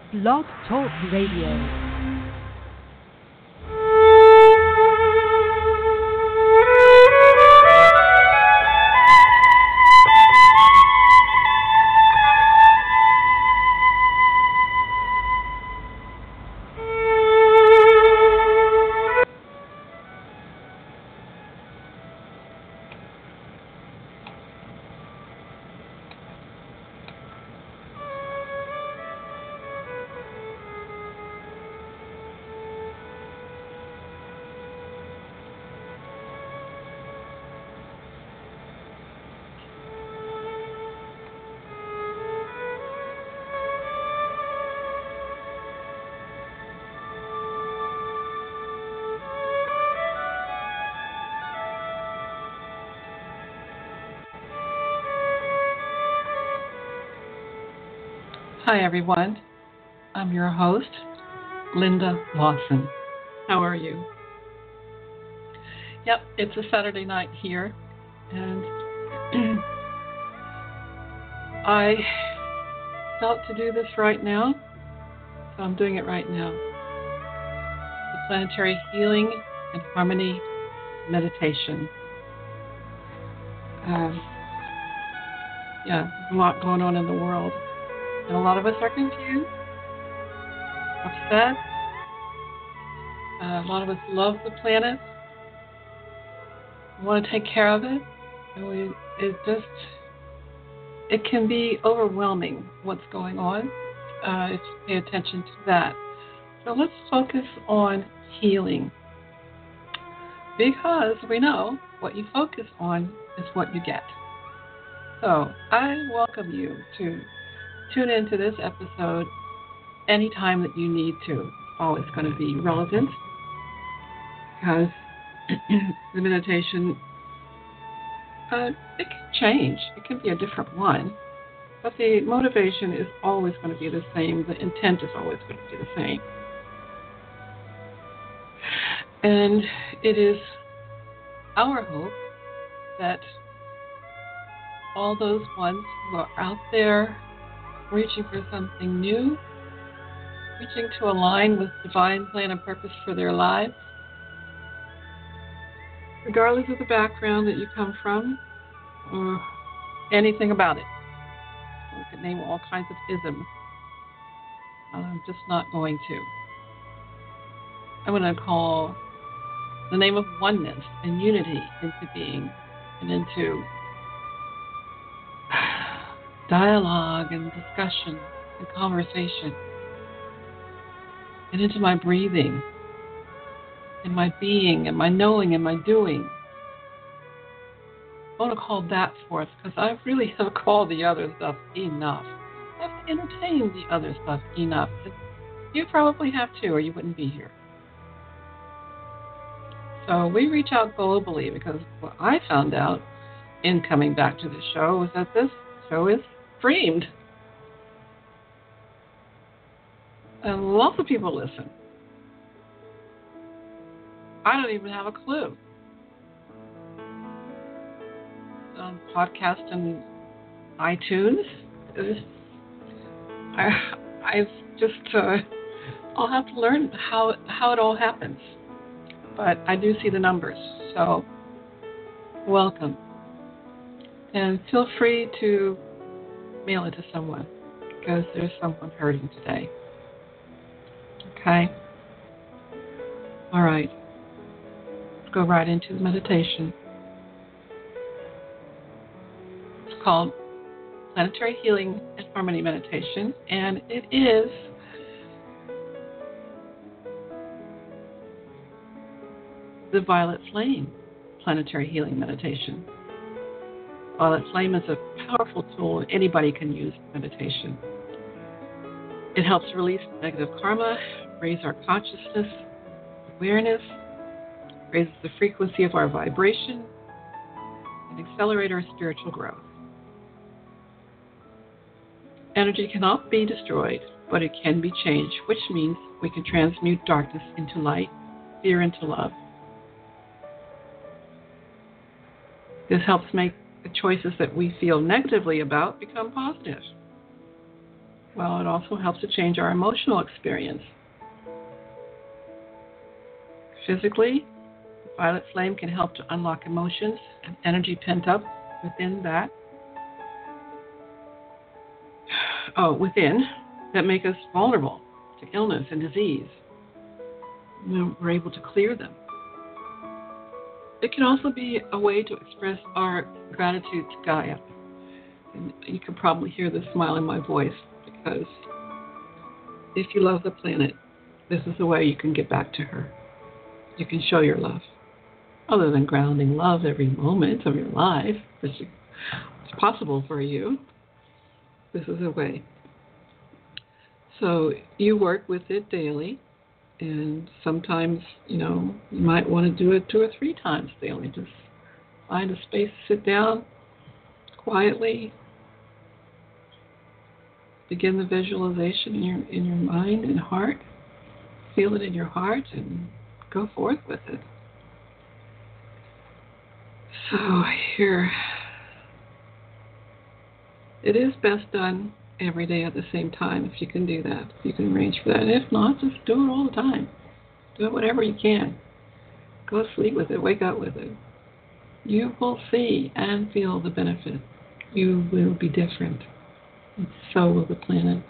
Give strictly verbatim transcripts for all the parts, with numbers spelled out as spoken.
Blog Talk Radio. Hi, everyone. I'm your host, Linda Lawson. How are you? Yep, it's a Saturday night here, and I felt to do this right now, so I'm doing it right now. The Planetary Healing and Harmony Meditation. Um, yeah, there's a lot going on in the world. And a lot of us are confused, upset. Uh, a lot of us love the planet. We want to take care of it. And we, it just, it can be overwhelming what's going on uh, if you pay attention to that. So let's focus on healing. Because we know what you focus on is what you get. So I welcome you to tune into this episode anytime that you need to. It's always going to be relevant because the meditation, uh, it can change. It can be a different one, but the motivation is always going to be the same. The intent is always going to be the same. And it is our hope that all those ones who are out there reaching for something new, reaching to align with divine plan and purpose for their lives, regardless of the background that you come from or anything about it. We could name all kinds of isms. I'm just not going to. I'm going to call the name of oneness and unity into being and into dialogue and discussion and conversation, and into my breathing and my being and my knowing and my doing. I want to call that forth because I really have called the other stuff enough. I've entertained the other stuff enough. You probably have too, or you wouldn't be here. So we reach out globally because what I found out in coming back to the show was that this show is streamed. And lots of people listen. I don't even have a clue. Um, podcast and iTunes. Is, I, I've just, uh, I'll have to learn how how it all happens. But I do see the numbers, so welcome. And feel free to mail it to someone because there's someone hurting today. Okay? All right. Let's go right into the meditation. It's called Planetary Healing and Harmony Meditation, and it is the Violet Flame Planetary Healing Meditation. Violet Flame is a powerful tool anybody can use in meditation. It helps release negative karma, raise our consciousness, awareness, raises the frequency of our vibration, and accelerate our spiritual growth. Energy cannot be destroyed, but it can be changed, which means we can transmute darkness into light, fear into love. This helps make the choices that we feel negatively about become positive. Well, it also helps to change our emotional experience. Physically, the violet flame can help to unlock emotions and energy pent up within that, oh, within, that make us vulnerable to illness and disease. We're able to clear them. It can also be a way to express our gratitude to Gaia. And you can probably hear the smile in my voice, because if you love the planet, this is the way you can get back to her. You can show your love. Other than grounding love every moment of your life, which is possible for you, this is a way. So you work with it daily, and sometimes, you know, you might want to do it two or three times daily. Just find a space to sit down quietly, begin the visualization in your in your mind and heart, feel it in your heart, and go forth with it. So here, it is best done every day at the same time if you can do that, if you can arrange for that. And if not, just do it all the time. Do it whenever you can. Go to sleep with it, wake up with it. You will see and feel the benefit. You will be different. And so will the planet.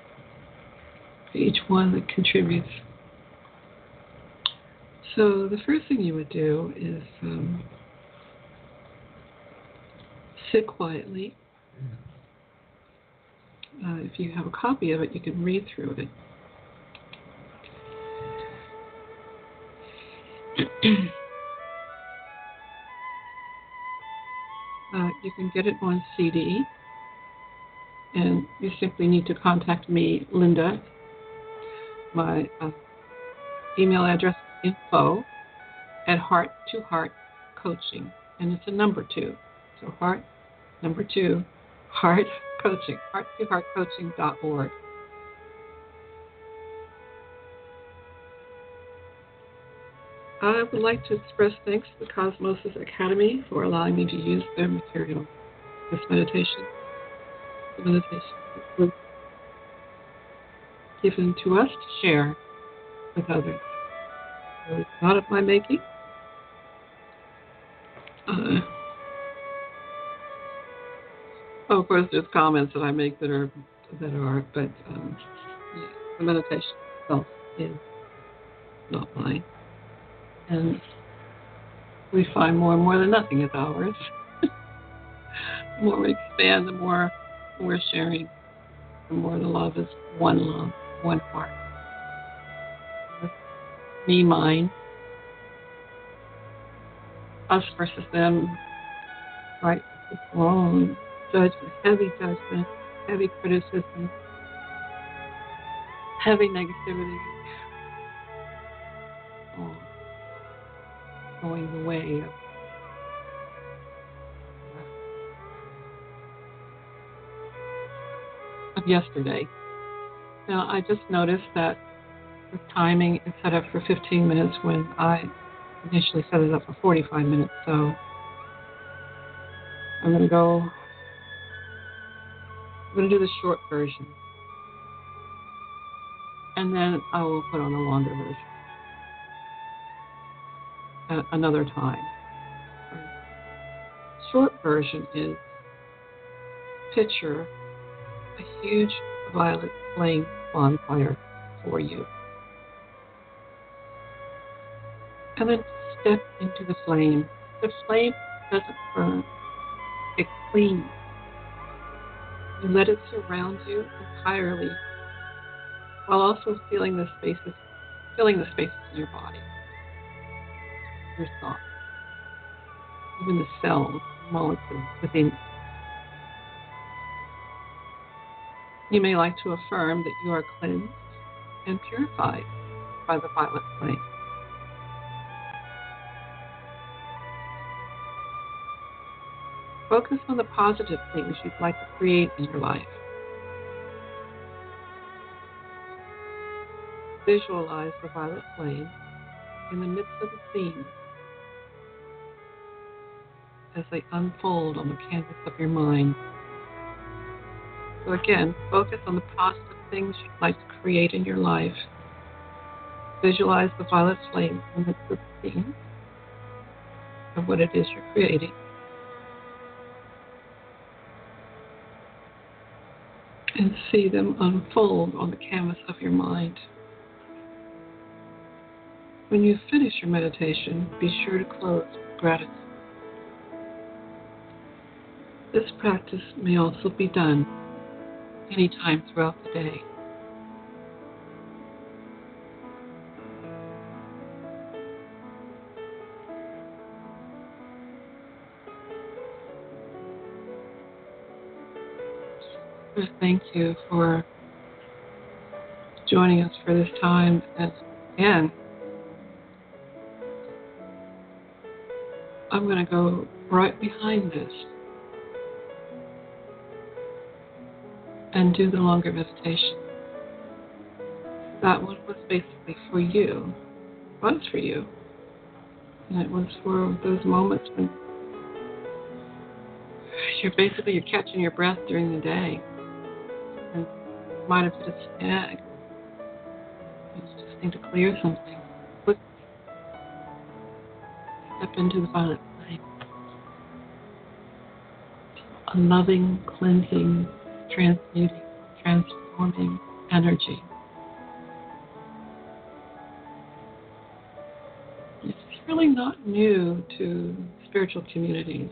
Each one that contributes. So the first thing you would do is um, sit quietly. Uh, if you have a copy of it, you can read through it. uh, you can get it on C D, and you simply need to contact me, Linda. My uh, email address is info at heart to heart coaching, and it's a number two. So heart, number two, heart coaching, heart to heart coaching dot org. I would like to express thanks to the Cosmosis Academy for allowing me to use their material. This meditation, the meditation was given to us to share with others. So it's not of my making. Uh, oh, of course, there's comments that I make that are that are, but um, yeah, the meditation itself is not mine. And we find more and more that nothing is ours. The more we expand, the more we're sharing, the more the love is one love, one heart. Me, mine, us versus them, right versus wrong, judgment, heavy judgment, heavy criticism, heavy negativity, oh, going the way of of yesterday. Now, I just noticed that the timing is set up for fifteen minutes when I initially set it up for forty-five minutes. So I'm going to go, I'm going to do the short version. And then I will put on a longer version at another time. The short version is picture a huge violet flame bonfire for you. And then step into the flame. The flame doesn't burn, it cleans. You let it surround you entirely, while also feeling the spaces, filling the spaces in your body, your thoughts, even the cells, molecules within. You may like to affirm that you are cleansed and purified by the violet flame. Focus on the positive things you'd like to create in your life. Visualize the violet flame in the midst of the scenes as they unfold on the canvas of your mind. So again, focus on the positive things you'd like to create in your life. Visualize the violet flame in the midst of the scene of what it is you're creating. And see them unfold on the canvas of your mind. When you finish your meditation, be sure to close with gratitude. This practice may also be done anytime throughout the day. Thank you for joining us for this time. And again, I'm going to go right behind this and do the longer meditation. That one was basically for you. It was for you. And it was for those moments when you're basically you're catching your breath during the day. And you might have hit a snag. You just need to clear something. Quick. Step into the violet flame. A loving, cleansing, transmuting, transforming energy. It's really not new to spiritual communities.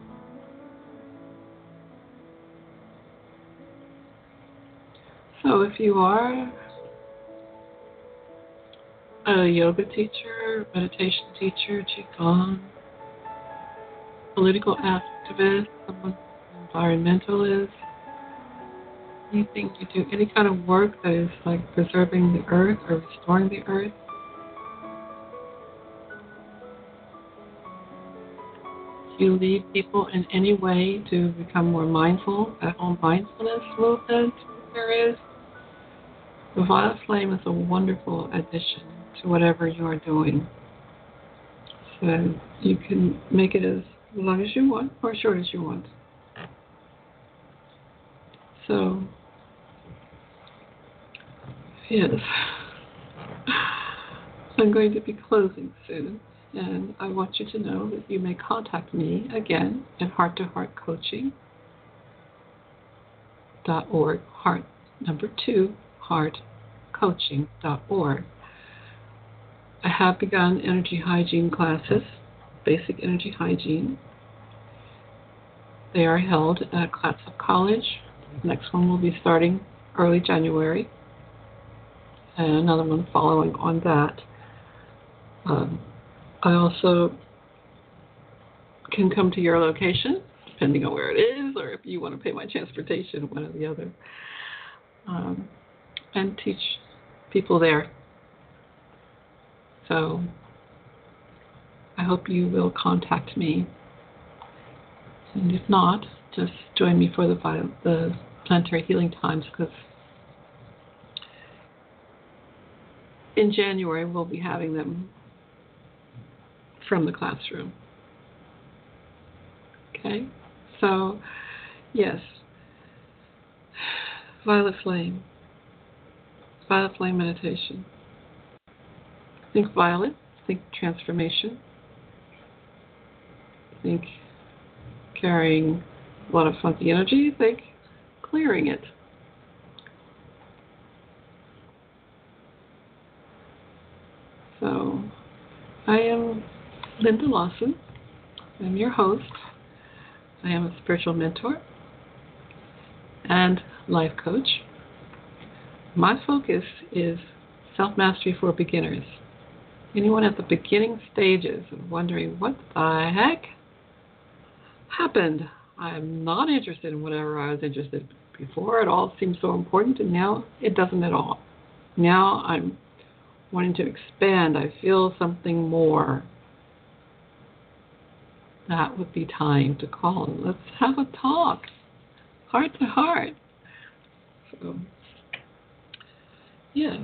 So if you are a yoga teacher, meditation teacher, qigong, political activist, someone environmentalist, anything you do, any kind of work that is like preserving the earth or restoring the earth, you lead people in any way to become more mindful, that whole mindfulness movement there is, the violet flame is a wonderful addition to whatever you are doing. So you can make it as long as you want or as short as you want. So, yes, I'm going to be closing soon, and I want you to know that you may contact me again at heart to heart coaching dot org, heart number two, heart coaching dot org. I have begun energy hygiene classes, basic energy hygiene. They are held at Clatsop College. The next one will be starting early January, and another one following on that. Um, I also can come to your location, depending on where it is, or if you want to pay my transportation, one or the other, um, and teach people there. So I hope you will contact me. And if not, just join me for the, the planetary healing times, because in January we'll be having them from the classroom. Okay? So, yes. Violet flame. Violet flame meditation. Think violet. Think transformation. Think carrying a lot of funky energy. Think clearing it. So, I am Linda Lawson. I'm your host. I am a spiritual mentor and life coach. My focus is self-mastery for beginners. Anyone at the beginning stages of wondering what the heck happened? I'm not interested in whatever I was interested in before. It all seemed so important, and now it doesn't at all. Now I'm wanting to expand. I feel something more. That would be time to call and let's have a talk, heart to heart. So, yeah.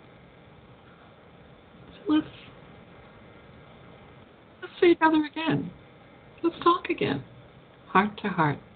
So let's let's see each other again. Let's talk again, heart to heart.